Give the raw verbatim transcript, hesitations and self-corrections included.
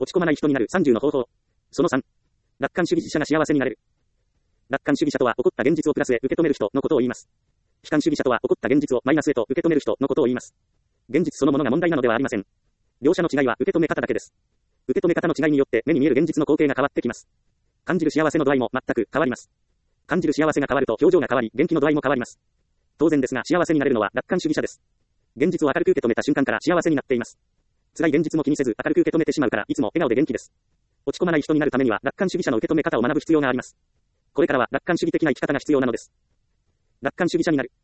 落ち込まない人になるさんじゅうの方法。そのさん。楽観主義者が幸せになれる。楽観主義者とは起こった現実をプラスへ受け止める人のことを言います。悲観主義者とは起こった現実をマイナスへと受け止める人のことを言います。現実そのものが問題なのではありません。両者の違いは受け止め方だけです。受け止め方の違いによって目に見える現実の光景が変わってきます。感じる幸せの度合いも全く変わります。感じる幸せが変わると表情が変わり、元気の度合いも変わります。当然ですが幸せになれるのは楽観主義者です。現実を明るく受け止めた瞬間から幸せになっています。辛い現実も気にせず明るく受け止めてしまうからいつも笑顔で元気です。落ち込まない人になるためには楽観主義者の受け止め方を学ぶ必要があります。これからは楽観主義的な生き方が必要なのです。楽観主義者になる。